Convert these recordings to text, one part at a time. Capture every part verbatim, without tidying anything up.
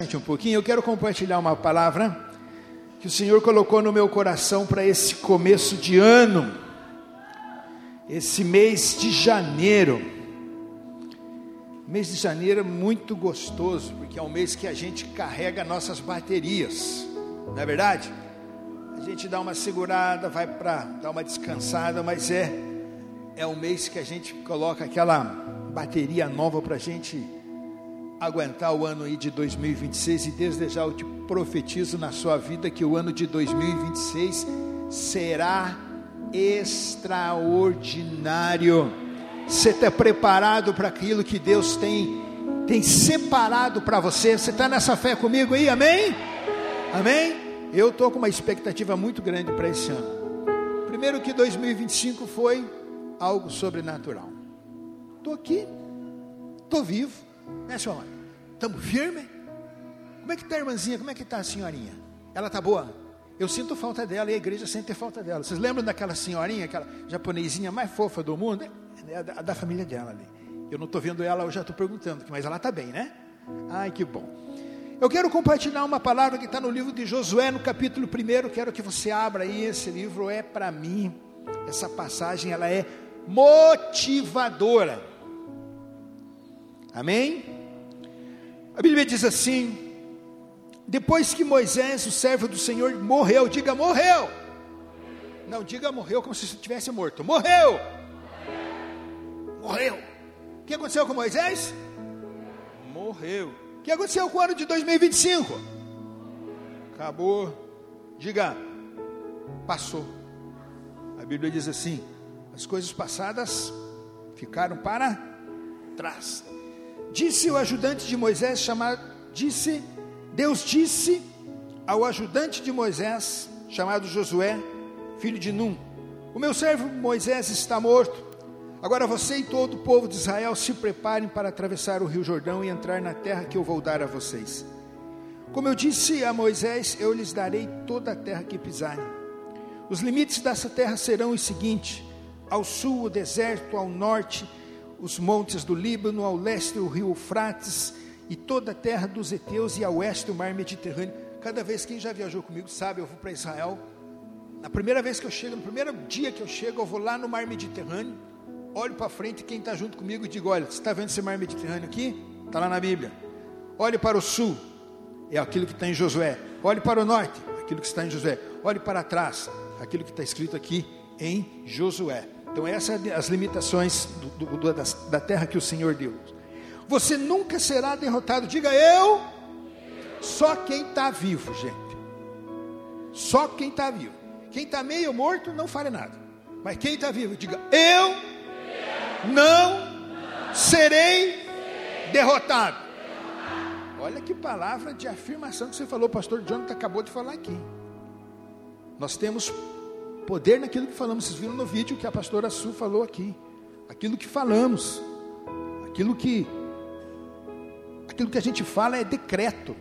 sente um pouquinho. Eu quero compartilhar uma palavra que o Senhor colocou no meu coração para esse começo de ano, esse mês de janeiro. Mês de janeiro é muito gostoso, porque é um mês que a gente carrega nossas baterias, não é verdade? A gente dá uma segurada, vai para dar uma descansada, mas é, é um mês que a gente coloca aquela bateria nova para a gente aguentar o ano aí de dois mil e vinte e seis. E desde já eu te profetizo na sua vida que o ano de dois mil e vinte e seis será extraordinário. Você está preparado para aquilo que Deus tem, tem separado para você? Você está nessa fé comigo aí? Amém? Amém? Eu estou com uma expectativa muito grande para esse ano. Primeiro que dois mil e vinte e cinco foi algo sobrenatural. Estou aqui, estou vivo, né, senhora? Estamos firmes? Como é que está a irmãzinha? Como é que está a senhorinha? Ela está boa? Eu sinto falta dela e a igreja sente falta dela. Vocês lembram daquela senhorinha, aquela japonesinha mais fofa do mundo? É a da, a da família dela ali. Eu não estou vendo ela, eu já estou perguntando, mas ela está bem, né? Ai, que bom. Eu quero compartilhar uma palavra que está no livro de Josué, no capítulo primeiro. Quero que você abra aí, esse livro é para mim. Essa passagem, ela é motivadora. Amém? A Bíblia diz assim: depois que Moisés, o servo do Senhor, morreu, diga morreu. Não, diga morreu como se estivesse morto. Morreu. Morreu. O que aconteceu com Moisés? Morreu. O que aconteceu com o ano de dois mil e vinte e cinco? Acabou. Diga, passou. A Bíblia diz assim: as coisas passadas ficaram para trás. Disse o ajudante de Moisés, chamado, disse, Deus disse ao ajudante de Moisés, chamado Josué, filho de Num: o meu servo Moisés está morto. Agora você e todo o povo de Israel se preparem para atravessar o rio Jordão e entrar na terra que eu vou dar a vocês. Como eu disse a Moisés, eu lhes darei toda a terra que pisarem. Os limites dessa terra serão os seguintes: ao sul o deserto, ao norte os montes do Líbano, ao leste o rio Eufrates e toda a terra dos heteus, e ao oeste o mar Mediterrâneo. Cada vez, quem já viajou comigo sabe, eu vou para Israel. Na primeira vez que eu chego, no primeiro dia que eu chego, eu vou lá no mar Mediterrâneo. Olho para frente, quem está junto comigo, e digo: olha, você está vendo esse mar Mediterrâneo aqui? Está lá na Bíblia. Olhe para o sul, é aquilo que está em Josué. Olhe para o norte, aquilo que está em Josué. Olhe para trás, aquilo que está escrito aqui em Josué. Então essas são as limitações do, do, do, da, da terra que o Senhor deu. Você nunca será derrotado. Diga eu. Só quem está vivo, gente. Só quem está vivo. Quem está meio morto não fale nada. Mas quem está vivo, diga eu não serei derrotado. Olha que palavra de afirmação que você falou. O pastor Jonathan acabou de falar aqui. Nós temos poder naquilo que falamos. Vocês viram no vídeo que a pastora Su falou aqui. Aquilo que falamos, Aquilo que Aquilo que a gente fala é decreto.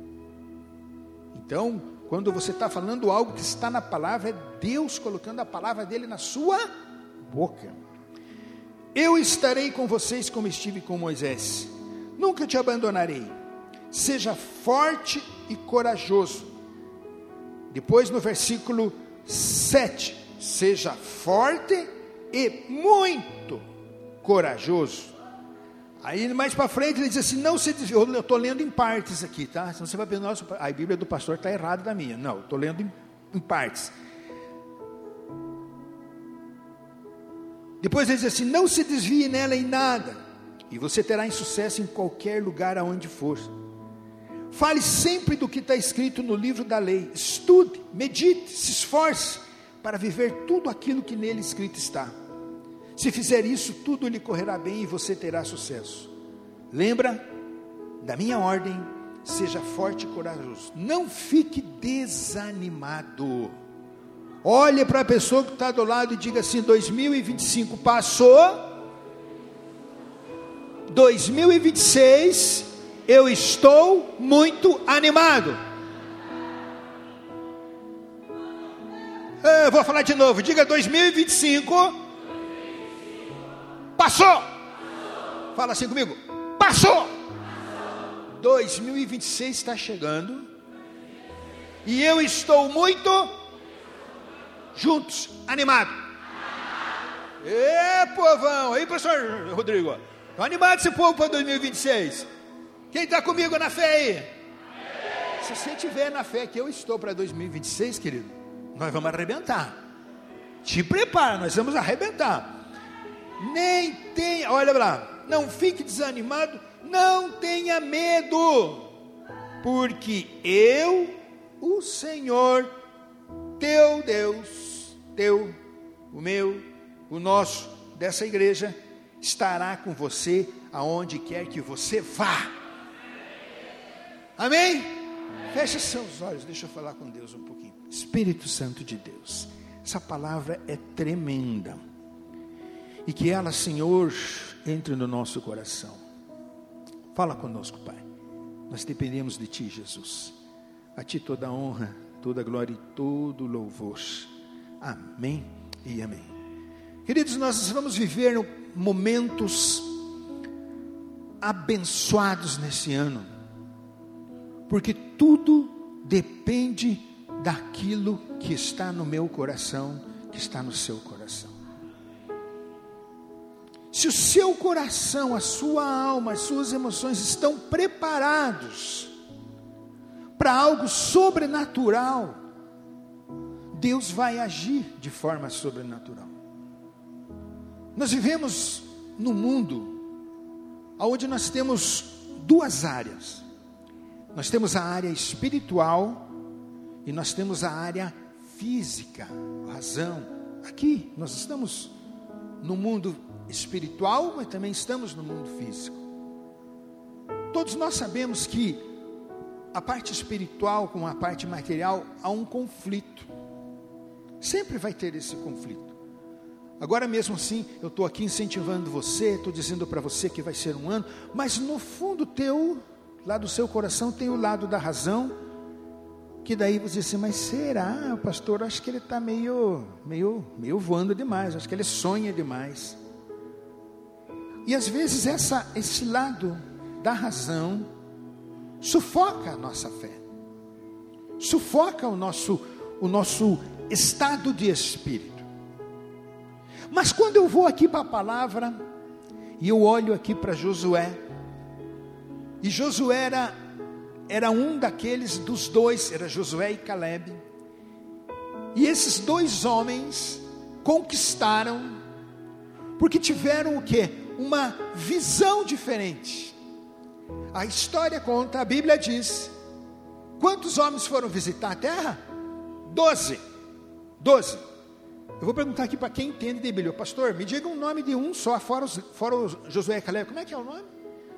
Então, quando você está falando algo que está na palavra, é Deus colocando a palavra dele na sua boca. Eu estarei com vocês como estive com Moisés. Nunca te abandonarei. Seja forte e corajoso. Depois no versículo sete. Seja forte e muito corajoso. Aí mais para frente ele diz assim: não se desvie. Eu estou lendo em partes aqui, tá? Senão você vai pensar: nossa, a Bíblia do pastor está errada da minha. Não, estou lendo em, em partes. Depois ele diz assim: não se desvie nela em nada, e você terá insucesso em qualquer lugar aonde for. Fale sempre do que está escrito no livro da lei. Estude, medite, se esforce para viver tudo aquilo que nele escrito está. Se fizer isso, tudo lhe correrá bem e você terá sucesso. Lembra da minha ordem: seja forte e corajoso. Não fique desanimado. Olhe para a pessoa que está do lado e diga assim: dois mil e vinte e cinco passou, dois mil e vinte e seis eu estou muito animado. Eu vou falar de novo, diga dois mil e vinte e cinco passou. Fala assim comigo: passou. dois mil e vinte e seis está chegando. E eu estou muito juntos, animado. Ê, povão. Aí, pastor Rodrigo, estou animado esse povo para dois mil e vinte e seis. Quem está comigo na fé aí? Se você estiver na fé que eu estou para dois mil e vinte e seis, querido, nós vamos arrebentar. Te prepara, nós vamos arrebentar. Nem tenha, olha lá, não fique desanimado, não tenha medo, porque eu, o Senhor, teu Deus, teu, o meu, o nosso, dessa igreja, estará com você aonde quer que você vá. Amém? Feche seus olhos, deixa eu falar com Deus um pouquinho. Espírito Santo de Deus, essa palavra é tremenda, e que ela, Senhor, entre no nosso coração. Fala conosco, Pai. Nós dependemos de Ti, Jesus. A Ti toda a honra, toda a glória e todo o louvor. Amém e amém. Queridos, nós vamos viver momentos abençoados nesse ano, porque tudo depende daquilo que está no meu coração, que está no seu coração. Se o seu coração, a sua alma, as suas emoções estão preparados para algo sobrenatural, Deus vai agir de forma sobrenatural. Nós vivemos num mundo onde nós temos duas áreas. Nós temos a área espiritual e nós temos a área física, razão. Aqui nós estamos no mundo espiritual, mas também estamos no mundo físico. Todos nós sabemos que a parte espiritual com a parte material há um conflito. Sempre vai ter esse conflito. Agora mesmo assim, eu estou aqui incentivando você, estou dizendo para você que vai ser um ano, mas no fundo teu, lá do seu coração, tem o lado da razão, que daí você diz assim, mas será, pastor, acho que ele está meio, meio, meio voando demais, acho que ele sonha demais. E às vezes essa, esse lado da razão sufoca a nossa fé, sufoca o nosso, o nosso estado de espírito. Mas quando eu vou aqui para a palavra, e eu olho aqui para Josué, e Josué era, era um daqueles dos dois, era Josué e Caleb, e esses dois homens conquistaram, porque tiveram o quê? Uma visão diferente. A história conta, a Bíblia diz, quantos homens foram visitar a terra? Doze, doze. Eu vou perguntar aqui para quem entende de Bíblia, pastor, me diga o nome de um só, fora, os, fora o Josué e Caleb, como é que é o nome?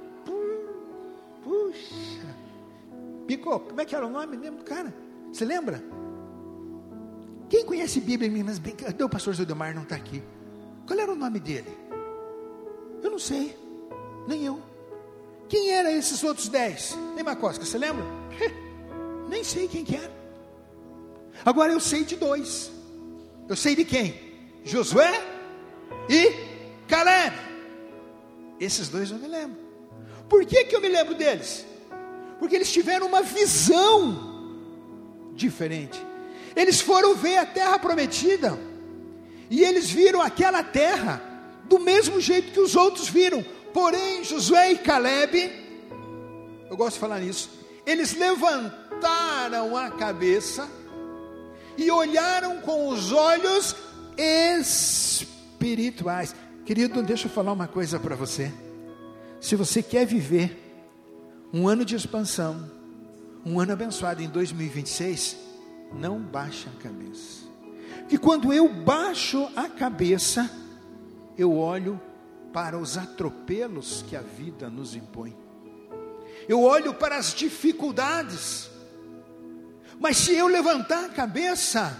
Puxa, Picô, como é que era o nome mesmo do cara? Você lembra? Quem conhece Bíblia, mas bem, cadê o pastor Zildemar, não está aqui? Qual era o nome dele? Eu não sei, nem eu. Quem eram esses outros dez? Nem Macosca, você lembra? Nem sei quem que era. Agora eu sei de dois. Eu sei de quem? Josué e Caleb. Esses dois eu me lembro. Por que que eu me lembro deles? Porque eles tiveram uma visão diferente. Eles foram ver a terra prometida, e eles viram aquela terra do mesmo jeito que os outros viram. Porém, Josué e Caleb, eu gosto de falar nisso, eles levantaram a cabeça e olharam com os olhos espirituais. Querido, deixa eu falar uma coisa para você. Se você quer viver um ano de expansão, um ano abençoado em dois mil e vinte e seis, não baixe a cabeça. Porque quando eu baixo a cabeça, eu olho para os atropelos que a vida nos impõe. Eu olho para as dificuldades. Mas se eu levantar a cabeça,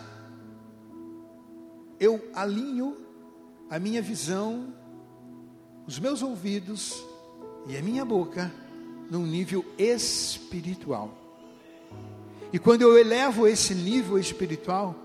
eu alinho a minha visão, os meus ouvidos e a minha boca num nível espiritual. E quando eu elevo esse nível espiritual,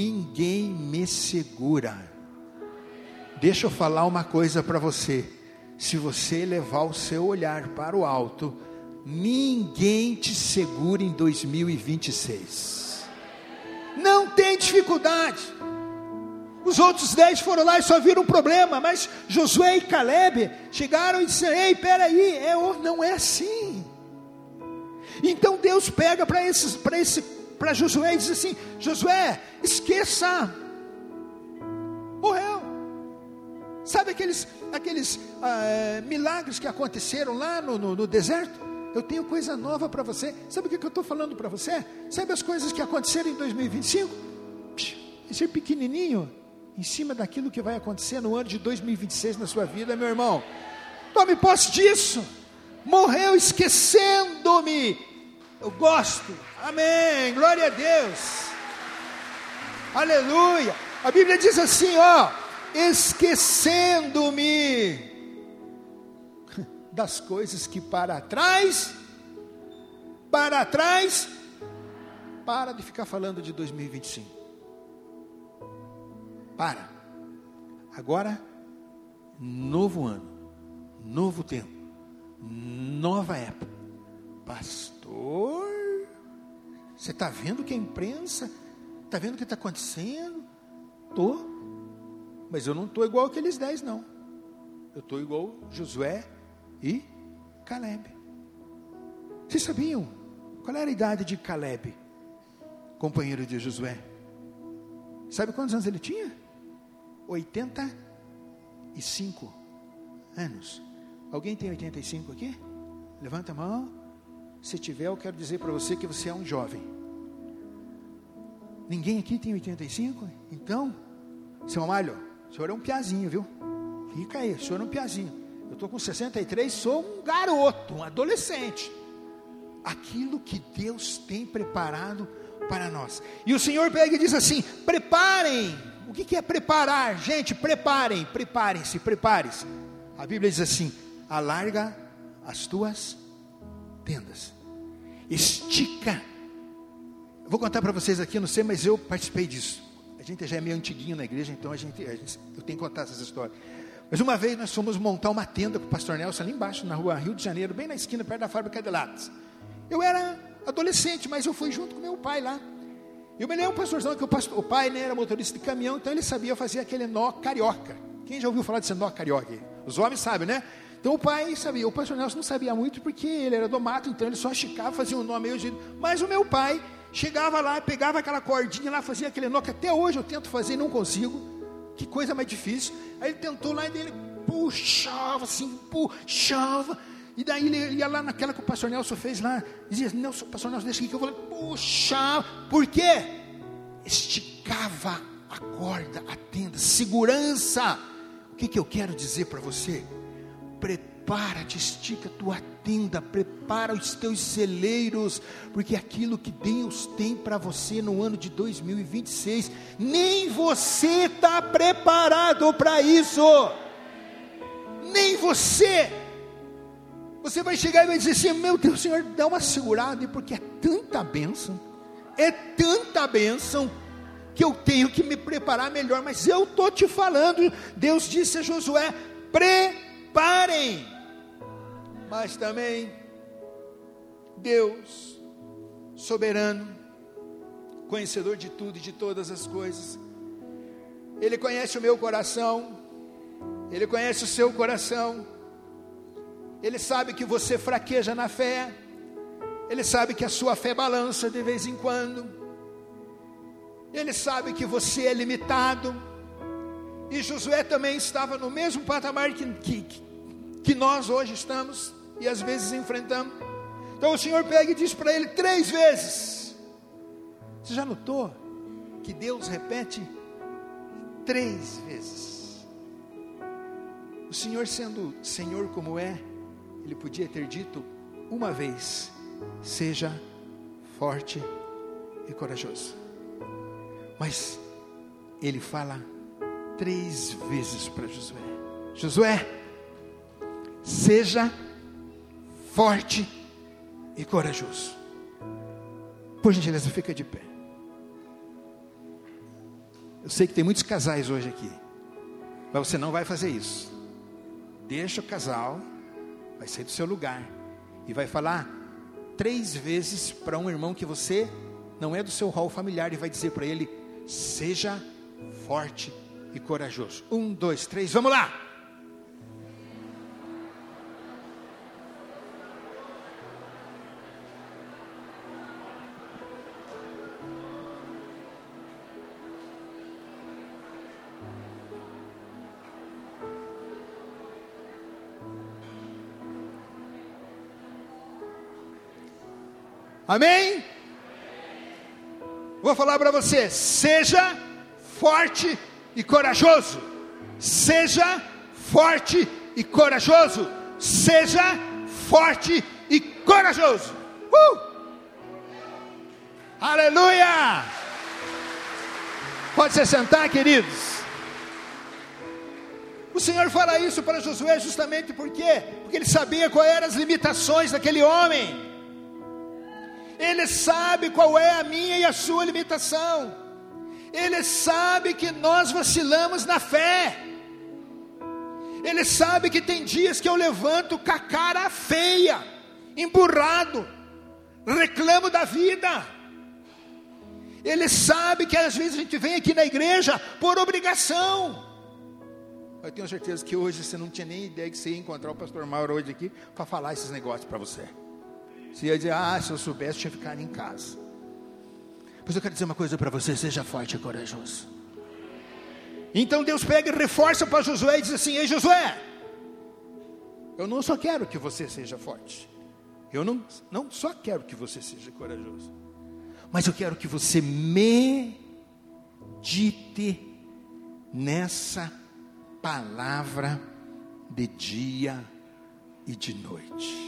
ninguém me segura. Deixa eu falar uma coisa para você. se você levar o seu olhar para o alto, ninguém te segura em dois mil e vinte e seis. Não tem dificuldade. Os outros dez foram lá e só viram um problema, mas Josué e Caleb chegaram e disseram: ei, peraí, é, não é assim. Então Deus pega para esses, para esse, para Josué e diz assim: Josué, esqueça, morreu. Sabe aqueles, aqueles ah, milagres que aconteceram lá no, no, no deserto? Eu tenho coisa nova para você. Sabe o que, que eu estou falando para você? Sabe as coisas que aconteceram em dois mil e vinte e cinco? Esse pequenininho, em cima daquilo que vai acontecer no ano de dois mil e vinte e seis na sua vida, meu irmão. Tome posse disso. Morreu esquecendo-me. Eu gosto. Amém. Glória a Deus. Aleluia. A Bíblia diz assim, ó: esquecendo-me das coisas que para trás, para trás, para de ficar falando de dois mil e vinte e cinco. Para. Agora, novo ano, novo tempo, nova época. Pastor, você está vendo que a imprensa, está vendo o que está acontecendo? Estou, mas eu não estou igual aqueles dez, não. Eu estou igual Josué e Caleb. Vocês sabiam qual era a idade de Caleb, companheiro de Josué? Sabe quantos anos ele tinha? oitenta e cinco anos. Alguém tem oitenta e cinco aqui? Levanta a mão. Se tiver, eu quero dizer para você que você é um jovem. Ninguém aqui tem oitenta e cinco? Então, seu Amalho, o senhor é um piazinho, viu? Fica aí, o senhor é um piazinho. Eu estou com sessenta e três, sou um garoto, um adolescente. Aquilo que Deus tem preparado para nós. E o Senhor pega e diz assim: preparem. O que, que é preparar? Gente, preparem, preparem-se, prepare-se. A Bíblia diz assim: alarga as tuas tendas, estica. Eu vou contar para vocês aqui, não sei, mas eu participei disso. A gente já é meio antiguinho na igreja, então a gente, a gente, eu tenho que contar essas histórias. Mas uma vez nós fomos montar uma tenda com o pastor Nelson ali embaixo, na rua Rio de Janeiro, bem na esquina, perto da fábrica de latas. Eu era adolescente, mas eu fui junto com meu pai lá. Eu me lembro, um pastorzão, que o, pastor, o pai, né, era motorista de caminhão, então ele sabia fazer aquele nó carioca. Quem já ouviu falar desse nó carioca? Os homens sabem, né? Então o pai sabia, o pastor Nelson não sabia muito, porque ele era do mato, então ele só esticava, fazia um nó meio de... Mas o meu pai chegava lá, pegava aquela cordinha lá, fazia aquele nó, que até hoje eu tento fazer e não consigo. Que coisa mais difícil. Aí ele tentou lá e ele puxava assim, puxava. E daí ele ia lá naquela que o pastor Nelson fez lá. Dizia: Nelson, pastor Nelson, deixa aqui que eu vou lá. Puxava. Por quê? Esticava a corda, a tenda. Segurança. O que, que eu quero dizer para você? Prepara-te, estica a tua tenda. Prepara os teus celeiros. Porque aquilo que Deus tem para você no ano de dois mil e vinte e seis, nem você está preparado para isso. Nem você. Você vai chegar e vai dizer assim: meu Deus, Senhor, dá uma segurada, porque é tanta bênção, é tanta bênção, que eu tenho que me preparar melhor. Mas eu estou te falando, Deus disse a Josué: preparem. Mas também, Deus, soberano, conhecedor de tudo e de todas as coisas, Ele conhece o meu coração, Ele conhece o seu coração. Ele sabe que você fraqueja na fé. Ele sabe que a sua fé balança de vez em quando. Ele sabe que você é limitado. E Josué também estava no mesmo patamar que, que, que nós hoje estamos, e às vezes enfrentamos. Então o Senhor pega e diz para ele três vezes. Você já notou que Deus repete três vezes? O Senhor, sendo Senhor como é, Ele podia ter dito uma vez: seja forte e corajoso. Mas Ele fala três vezes para Josué: Josué, seja forte e corajoso. Por gentileza, fica de pé. Eu sei que tem muitos casais hoje aqui, mas você não vai fazer isso. deixa o casal, vai sair do seu lugar e vai falar três vezes para um irmão que você não é do seu rol familiar e vai dizer para ele: seja forte e corajoso. Um, dois, três, vamos lá! Amém? Vou falar para você: seja forte e corajoso. Seja forte e corajoso. Seja forte e corajoso. Uh! Aleluia! Pode se sentar, queridos. O Senhor fala isso para Josué justamente por quê? Porque ele sabia quais eram as limitações daquele homem. Ele sabe qual é a minha e a sua limitação. Ele sabe que nós vacilamos na fé. Ele sabe que tem dias que eu levanto com a cara feia, emburrado, reclamo da vida. Ele sabe que às vezes a gente vem aqui na igreja por obrigação. Eu tenho certeza que hoje você não tinha nem ideia que você ia encontrar o pastor Mauro hoje aqui para falar esses negócios para você. Você ia dizer: ah, se eu soubesse, tinha ficado em casa. Pois eu quero dizer uma coisa para você: seja forte e corajoso. Então Deus pega e reforça para Josué e diz assim: ei Josué, eu não só quero que você seja forte, eu não, não só quero que você seja corajoso, mas eu quero que você medite nessa palavra de dia e de noite.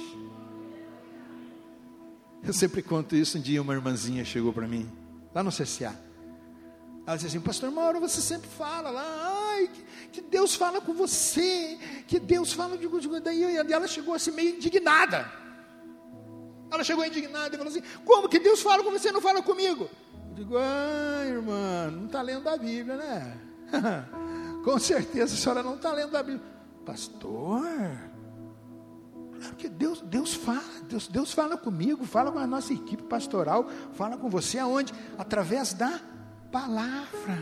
Eu sempre conto isso. Um dia uma irmãzinha chegou para mim, lá no C C A. Ela disse assim: pastor Mauro, você sempre fala lá, ai, que, que Deus fala com você, que Deus fala de... Daí ela chegou assim meio indignada. Ela chegou indignada e falou assim: como que Deus fala com você e não fala comigo? Eu digo: ah, irmã, não está lendo a Bíblia, né? Com certeza a senhora não está lendo a Bíblia. Pastor... Porque Deus, Deus fala, Deus, Deus fala comigo, fala com a nossa equipe pastoral, fala com você aonde? Através da palavra.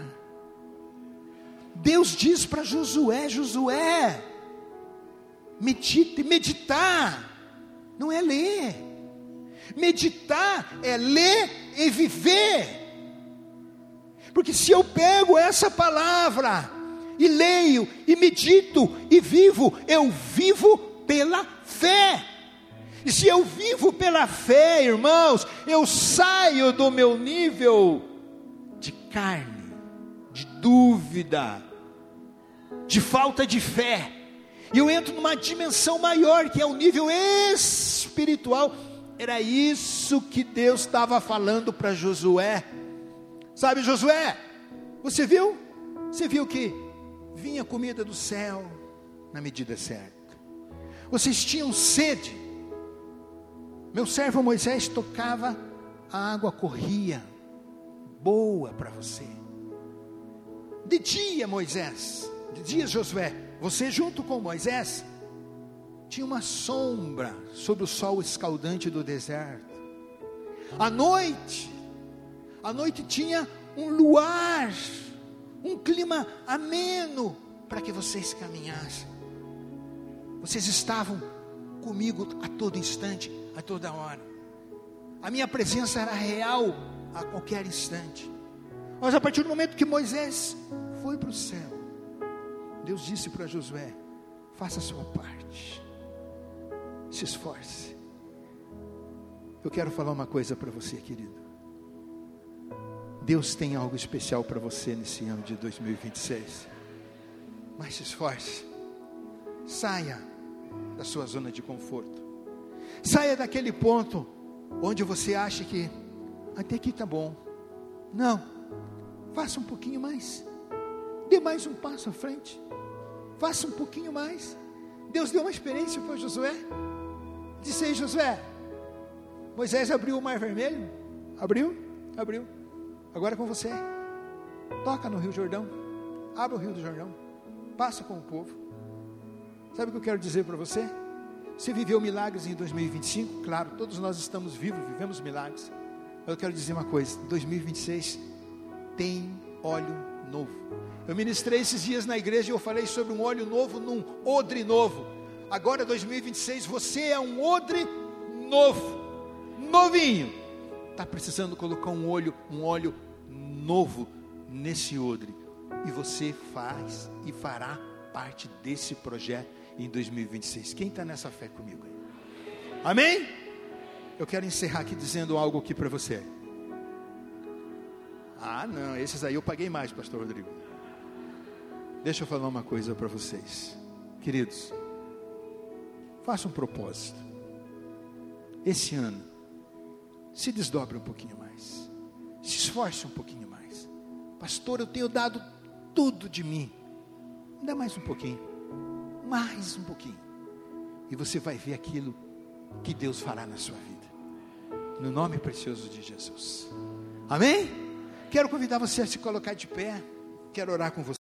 Deus diz para Josué: Josué, medite, meditar não é ler, meditar é ler e viver. Porque se eu pego essa palavra e leio, e medito, e vivo, eu vivo pela fé. E se eu vivo pela fé, irmãos, eu saio do meu nível de carne, de dúvida, de falta de fé, e eu entro numa dimensão maior, que é o nível espiritual. Era isso que Deus estava falando para Josué. Sabe, Josué, você viu? Você viu que vinha comida do céu na medida certa. Vocês tinham sede. Meu servo Moisés tocava, a água corria, boa para você. De dia, Moisés, de dia, Josué, você junto com Moisés, tinha uma sombra sobre o sol escaldante do deserto. À noite, à noite tinha um luar, um clima ameno, para que vocês caminhassem. Vocês estavam comigo a todo instante, a toda hora. A minha presença era real a qualquer instante. Mas a partir do momento que Moisés foi para o céu, Deus disse para Josué: faça a sua parte, se esforce. Eu quero falar uma coisa para você, querido. Deus tem algo especial para você nesse ano de dois mil e vinte e seis. Mas se esforce. Saia da sua zona de conforto. Saia daquele ponto onde você acha que até aqui está bom. Não, faça um pouquinho mais. Dê mais um passo à frente. Faça um pouquinho mais. Deus deu uma experiência para Josué. Disse aí: Josué, Moisés abriu o mar vermelho. Abriu? Abriu. Agora é com você. Toca no Rio Jordão. Abra o Rio do Jordão. Passa com o povo. Sabe o que eu quero dizer para você? Você viveu milagres em dois mil e vinte e cinco? Claro, todos nós estamos vivos, vivemos milagres. Mas eu quero dizer uma coisa, dois mil e vinte e seis tem óleo novo. Eu ministrei esses dias na igreja e eu falei sobre um óleo novo num odre novo. Agora dois mil e vinte e seis, você é um odre novo, novinho. Está precisando colocar um óleo, um óleo novo nesse odre. E você faz e fará parte desse projeto em dois mil e vinte e seis. Quem está nessa fé comigo aí? Amém? Eu quero encerrar aqui dizendo algo aqui para você. Ah não, esses aí eu paguei mais, pastor Rodrigo. Deixa eu falar uma coisa para vocês. Queridos, faça um propósito. Esse ano, se desdobre um pouquinho mais. Se esforce um pouquinho mais. Pastor, eu tenho dado tudo de mim. Dá mais um pouquinho. Mais um pouquinho. E você vai ver aquilo que Deus fará na sua vida. No nome precioso de Jesus. Amém? Quero convidar você a se colocar de pé. Quero orar com você.